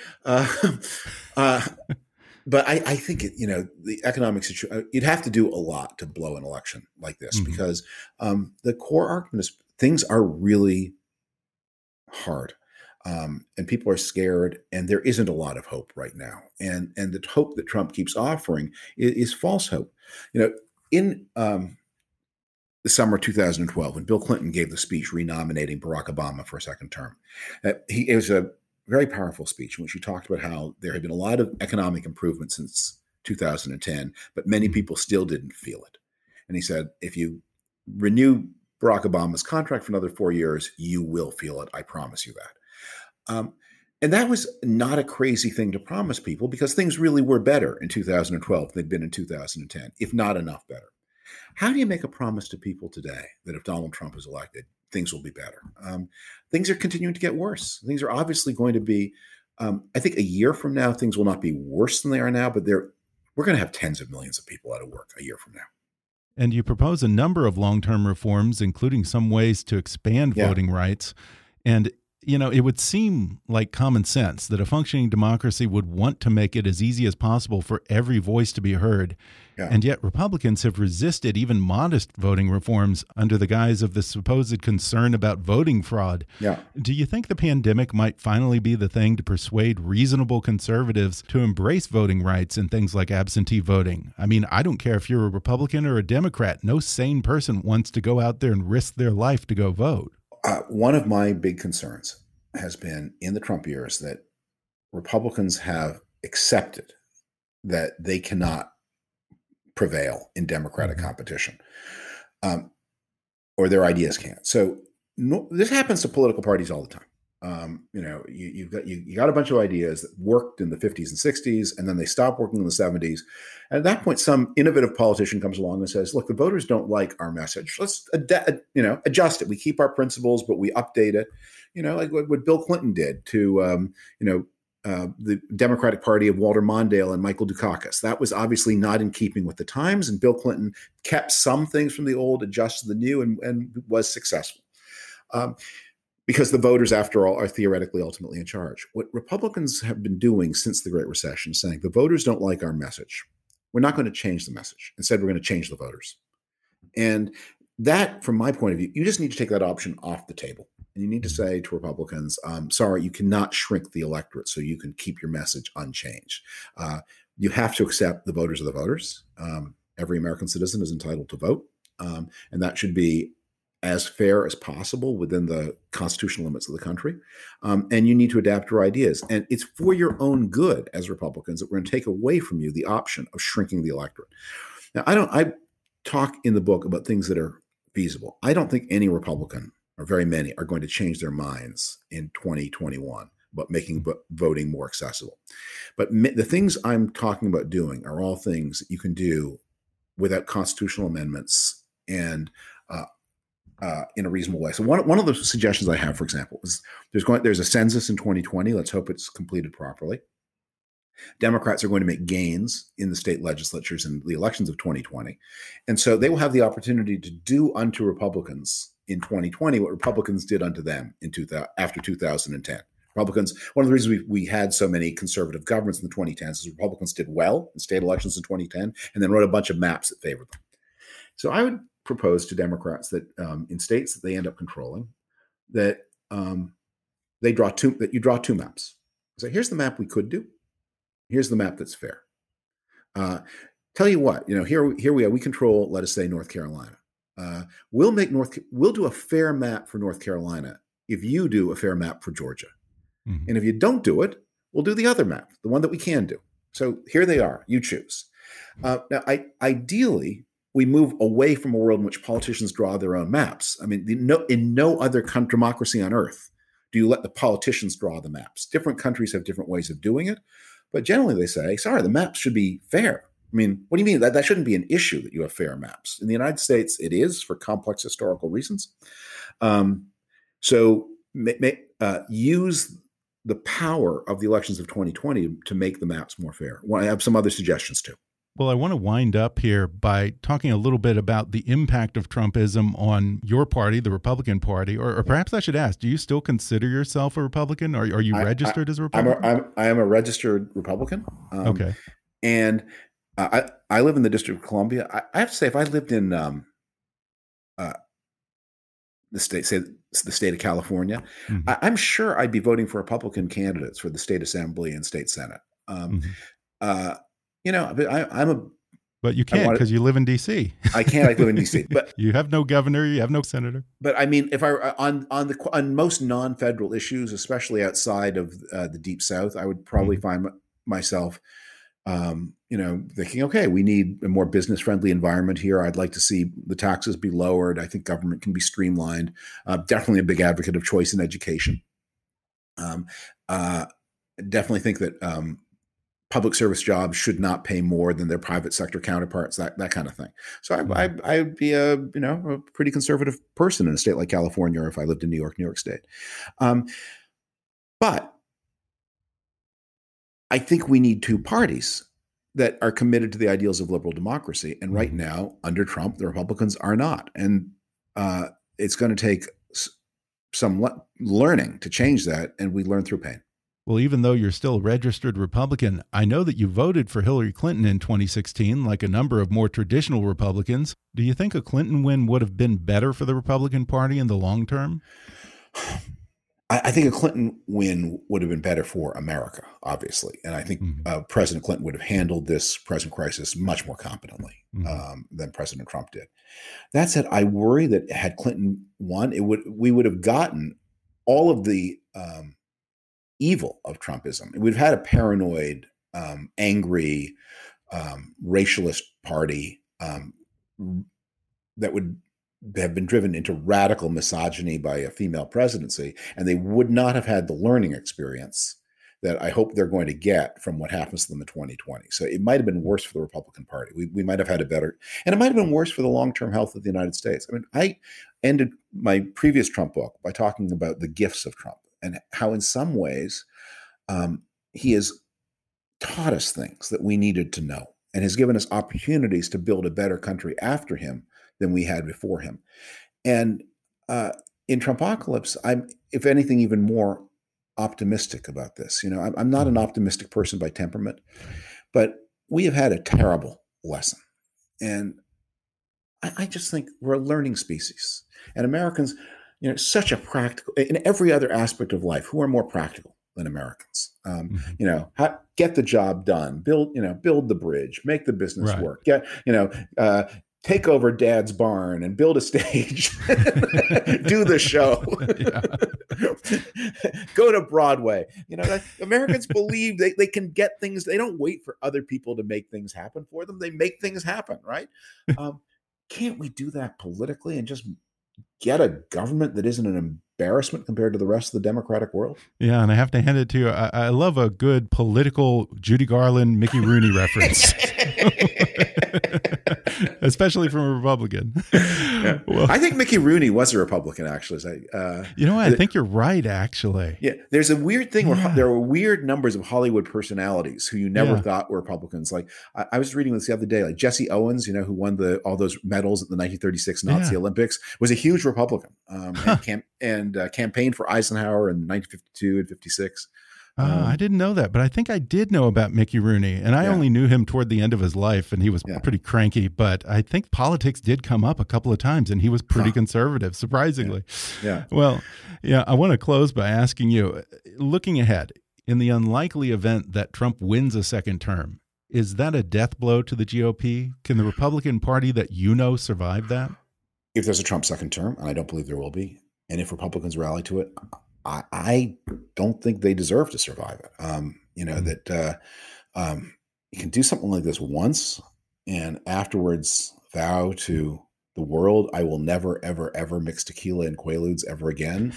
Speaker 9: I think the economic situation, you'd have to do a lot to blow an election like this, because the core argument is things are really hard. And people are scared, and there isn't a lot of hope right now. And the hope that Trump keeps offering is false hope. In the summer of 2012, when Bill Clinton gave the speech renominating Barack Obama for a second term, it was a very powerful speech in which he talked about how there had been a lot of economic improvement since 2010, but many people still didn't feel it. And he said, if you renew Barack Obama's contract for another 4 years, you will feel it. I promise you that. And that was not a crazy thing to promise people, because things really were better in 2012 than they'd been in 2010, if not enough better. How do you make a promise to people today that if Donald Trump is elected, things will be better? Things are continuing to get worse. Things are obviously going to be, I think a year from now, things will not be worse than they are now, but we're going to have tens of millions of people out of work a year from now.
Speaker 6: And you propose a number of long-term reforms, including some ways to expand voting rights. And it would seem like common sense that a functioning democracy would want to make it as easy as possible for every voice to be heard. Yeah. And yet Republicans have resisted even modest voting reforms under the guise of the supposed concern about voting fraud.
Speaker 9: Yeah.
Speaker 6: Do you think the pandemic might finally be the thing to persuade reasonable conservatives to embrace voting rights and things like absentee voting? I mean, I don't care if you're a Republican or a Democrat. No sane person wants to go out there and risk their life to go vote.
Speaker 9: One of my big concerns has been in the Trump years that Republicans have accepted that they cannot prevail in Democratic competition, or their ideas can't. So this happens to political parties all the time. You got a bunch of ideas that worked in the 50s and 60s, and then they stopped working in the 70s. And at that point, some innovative politician comes along and says, look, the voters don't like our message. Let's adjust it. We keep our principles, but we update it. Like what Bill Clinton did to, the Democratic Party of Walter Mondale and Michael Dukakis. That was obviously not in keeping with the times. And Bill Clinton kept some things from the old, adjusted the new, and was successful. Because the voters, after all, are theoretically ultimately in charge. What Republicans have been doing since the Great Recession is saying the voters don't like our message. We're not going to change the message. Instead, we're going to change the voters. And that, from my point of view, you just need to take that option off the table. And you need to say to Republicans, sorry, you cannot shrink the electorate so you can keep your message unchanged. You have to accept the voters are the voters. Every American citizen is entitled to vote. And that should be as fair as possible within the constitutional limits of the country. And you need to adapt your ideas. And it's for your own good as Republicans that we're going to take away from you the option of shrinking the electorate. Now, I talk in the book about things that are feasible. I don't think any Republican, or very many, are going to change their minds in 2021 about making voting more accessible. But the things I'm talking about doing are all things that you can do without constitutional amendments and in a reasonable way. So one of the suggestions I have, for example, is there's a census in 2020. Let's hope it's completed properly. Democrats are going to make gains in the state legislatures in the elections of 2020. And so they will have the opportunity to do unto Republicans in 2020 what Republicans did unto them after 2010. Republicans, one of the reasons we had so many conservative governments in the 2010s is Republicans did well in state elections in 2010 and then wrote a bunch of maps that favored them. So I would propose to Democrats that in states that they end up controlling, that you draw two maps. So here's the map we could do. Here's the map that's fair. Tell you what, here we are. We control, let us say, North Carolina. We'll do a fair map for North Carolina if you do a fair map for Georgia. Mm-hmm. And if you don't do it, we'll do the other map, the one that we can do. So here they are. You choose. Now, ideally, we move away from a world in which politicians draw their own maps. I mean, in no other democracy on earth do you let the politicians draw the maps. Different countries have different ways of doing it. But generally they say, sorry, the maps should be fair. I mean, what do you mean? That shouldn't be an issue that you have fair maps. In the United States, it is for complex historical reasons. So use the power of the elections of 2020 to make the maps more fair. Well, I have some other suggestions too.
Speaker 6: Well, I want to wind up here by talking a little bit about the impact of Trumpism on your party, the Republican Party, or perhaps I should ask, do you still consider yourself a Republican? Are you registered as a Republican?
Speaker 9: I am a registered Republican.
Speaker 6: Okay.
Speaker 9: And I live in the District of Columbia. I have to say, if I lived in the state of California, I'm sure I'd be voting for Republican candidates for the state assembly and state senate.
Speaker 6: But you can't because you live in D.C.
Speaker 9: I can't. I live in D.C. But
Speaker 6: you have no governor. You have no senator.
Speaker 9: But I mean, if I on most non-federal issues, especially outside of the Deep South, I would probably find myself, thinking, okay, we need a more business-friendly environment here. I'd like to see the taxes be lowered. I think government can be streamlined. Definitely a big advocate of choice in education. Definitely think that public service jobs should not pay more than their private sector counterparts, that kind of thing. So I'd be a pretty conservative person in a state like California, or if I lived in New York State. But I think we need two parties that are committed to the ideals of liberal democracy. And right now, under Trump, the Republicans are not. And it's going to take some learning to change that. And we learn through pain.
Speaker 6: Well, even though you're still a registered Republican, I know that you voted for Hillary Clinton in 2016, like a number of more traditional Republicans. Do you think a Clinton win would have been better for the Republican Party in the long term?
Speaker 9: I think a Clinton win would have been better for America, obviously. And I think President Clinton would have handled this present crisis much more competently than President Trump did. That said, I worry that had Clinton won, we would have gotten all of the evil of Trumpism. We've had a paranoid, angry, racialist party that would have been driven into radical misogyny by a female presidency, and they would not have had the learning experience that I hope they're going to get from what happens to them in 2020. So it might have been worse for the Republican Party. We might have had a better, and it might have been worse for the long-term health of the United States. I mean, I ended my previous Trump book by talking about the gifts of Trump and how in some ways he has taught us things that we needed to know and has given us opportunities to build a better country after him than we had before him. And in Trumpocalypse, I'm, if anything, even more optimistic about this. I'm not an optimistic person by temperament, but we have had a terrible lesson. And I just think we're a learning species. And Americans, such a practical, in every other aspect of life, who are more practical than Americans? Get the job done, build the bridge, make the business work, take over Dad's barn and build a stage, do the show, go to Broadway. Americans believe they can get things. They don't wait for other people to make things happen for them. They make things happen, right? Can't we do that politically and just get a government that isn't an embarrassment compared to the rest of the democratic world? Yeah,
Speaker 6: and I have to hand it to you. I love a good political Judy Garland, Mickey Rooney reference. Especially from a Republican.
Speaker 9: Yeah. Well, I think Mickey Rooney was a Republican, actually.
Speaker 6: I think you're right, actually.
Speaker 9: Yeah, there's a weird thing where there were weird numbers of Hollywood personalities who you never thought were Republicans. Like I was reading this the other day, like Jesse Owens, who won all those medals at the 1936 Nazi Olympics, was a huge Republican and campaigned for Eisenhower in 1952 and 56.
Speaker 6: I didn't know that, but I think I did know about Mickey Rooney, and I only knew him toward the end of his life, and he was pretty cranky, but I think politics did come up a couple of times, and he was pretty conservative, surprisingly.
Speaker 9: Yeah.
Speaker 6: Well, I want to close by asking you, looking ahead, in the unlikely event that Trump wins a second term, is that a death blow to the GOP? Can the Republican Party that survive that?
Speaker 9: If there's a Trump second term, and I don't believe there will be, and if Republicans rally to it, I don't think they deserve to survive it. You can do something like this once and afterwards vow to the world, I will never, ever, ever mix tequila and Quaaludes ever again.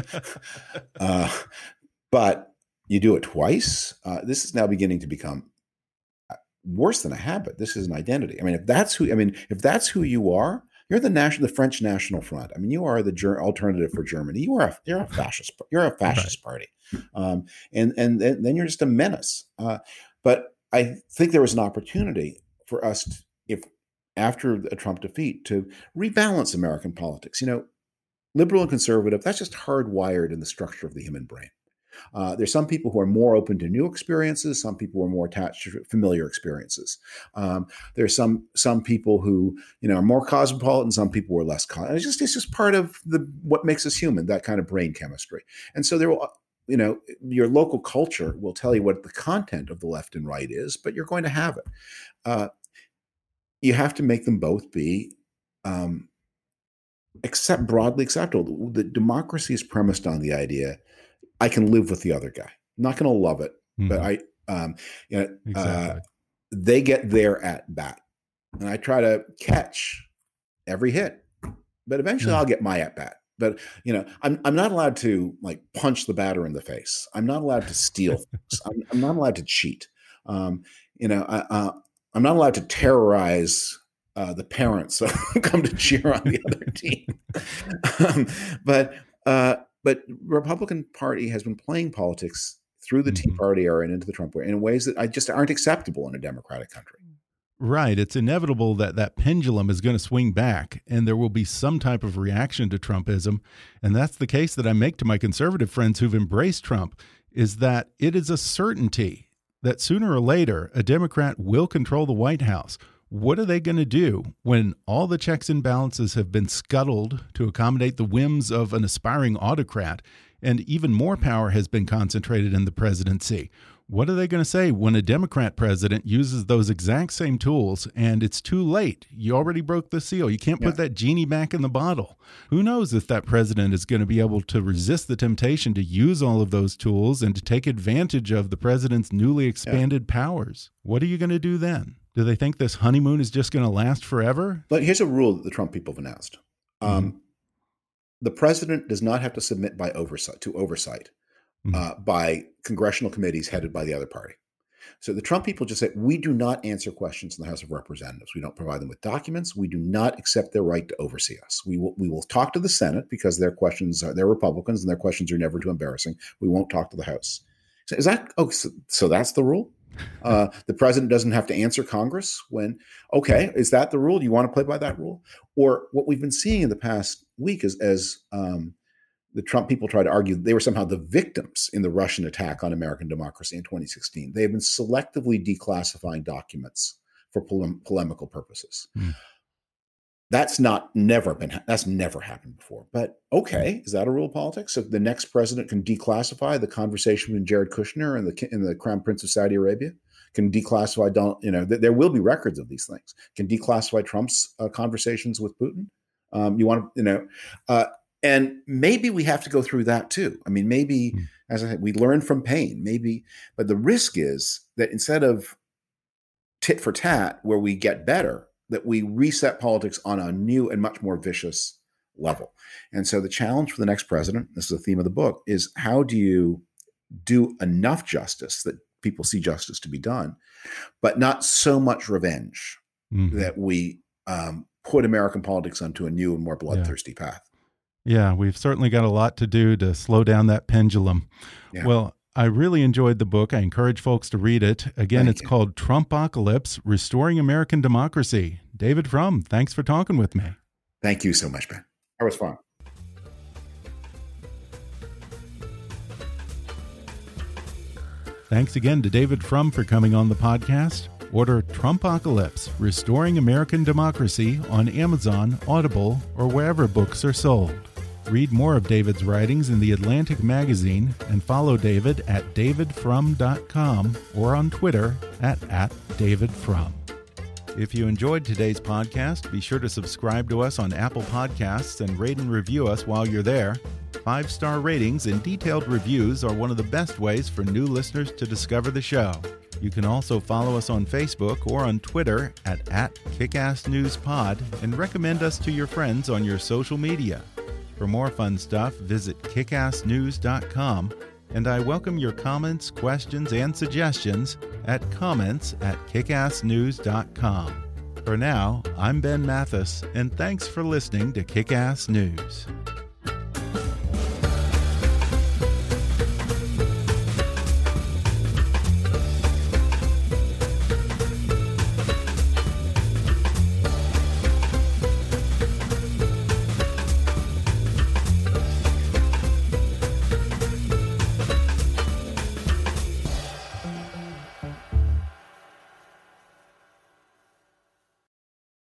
Speaker 9: But you do it twice. This is now beginning to become worse than a habit. This is an identity. If that's who you are, you're the French National Front. You are the alternative for Germany. You're a fascist. You're a fascist party, and then you're just a menace. But I think there was an opportunity for us, if after a Trump defeat, to rebalance American politics. Liberal and conservative, that's just hardwired in the structure of the human brain. There's some people who are more open to new experiences. Some people are more attached to familiar experiences. There's some people who are more cosmopolitan. Some people who are less cosmopolitan. It's just part of what makes us human. That kind of brain chemistry. And so there will, your local culture will tell you what the content of the left and right is, but you're going to have it. You have to make them both be broadly acceptable. The democracy is premised on the idea I can live with the other guy. I'm not going to love it, but exactly. They get their at bat, and I try to catch every hit. But eventually, I'll get my at bat. But I'm not allowed to punch the batter in the face. I'm not allowed to steal things. I'm not allowed to cheat. I'm not allowed to terrorize the parents who come to cheer on the other team. But Republican Party has been playing politics through the Tea Party era and into the Trump era in ways that just aren't acceptable in a democratic country.
Speaker 6: Right. It's inevitable that that pendulum is going to swing back and there will be some type of reaction to Trumpism. And that's the case that I make to my conservative friends who've embraced Trump, is that it is a certainty that sooner or later a Democrat will control the White House. What are they going to do when all the checks and balances have been scuttled to accommodate the whims of an aspiring autocrat, and even more power has been concentrated in the presidency? What are they going to say when a Democrat president uses those exact same tools and it's too late? You already broke the seal. You can't put that genie back in the bottle. Who knows if that president is going to be able to resist the temptation to use all of those tools and to take advantage of the president's newly expanded powers? What are you going to do then? Do they think this honeymoon is just going to last forever?
Speaker 9: But here's a rule that the Trump people have announced. The president does not have to submit by oversight by congressional committees headed by the other party. So the Trump people just say, we do not answer questions in the House of Representatives. We don't provide them with documents. We do not accept their right to oversee us. We will talk to the Senate because they're Republicans and their questions are never too embarrassing. We won't talk to the House. So is that, so that's the rule? The president doesn't have to answer Congress is that the rule? Do you want to play by that rule? Or what we've been seeing in the past week is as the Trump people try to argue they were somehow the victims in the Russian attack on American democracy in 2016. They have been selectively declassifying documents for polemical purposes. That's never happened before. But is that a rule of politics? So the next president can declassify the conversation between Jared Kushner and the Crown Prince of Saudi Arabia, can declassify there will be records of these things, can declassify Trump's conversations with Putin. And maybe we have to go through that too. I mean, maybe, as I said, we learn from pain, but the risk is that instead of tit for tat, where we get better, that we reset politics on a new and much more vicious level. And so the challenge for the next president, this is the theme of the book, is how do you do enough justice that people see justice to be done, but not so much revenge that we put American politics onto a new and more bloodthirsty path.
Speaker 6: Yeah, we've certainly got a lot to do to slow down that pendulum. Yeah. Well, I really enjoyed the book. I encourage folks to read it. Again, it's called Trumpocalypse: Restoring American Democracy. David Frum, thanks for talking with me.
Speaker 9: Thank you so much, Ben. That was fun.
Speaker 6: Thanks again to David Frum for coming on the podcast. Order Trumpocalypse: Restoring American Democracy on Amazon, Audible, or wherever books are sold. Read more of David's writings in The Atlantic magazine and follow David at davidfrum.com or on Twitter at @davidfrum. If you enjoyed today's podcast, be sure to subscribe to us on Apple Podcasts and rate and review us while you're there. 5-star ratings and detailed reviews are one of the best ways for new listeners to discover the show. You can also follow us on Facebook or on Twitter at @KickassNewsPod and recommend us to your friends on your social media. For more fun stuff, visit kickassnews.com, and I welcome your comments, questions, and suggestions at comments@kickassnews.com. For now, I'm Ben Mathis, and thanks for listening to Kick-Ass News.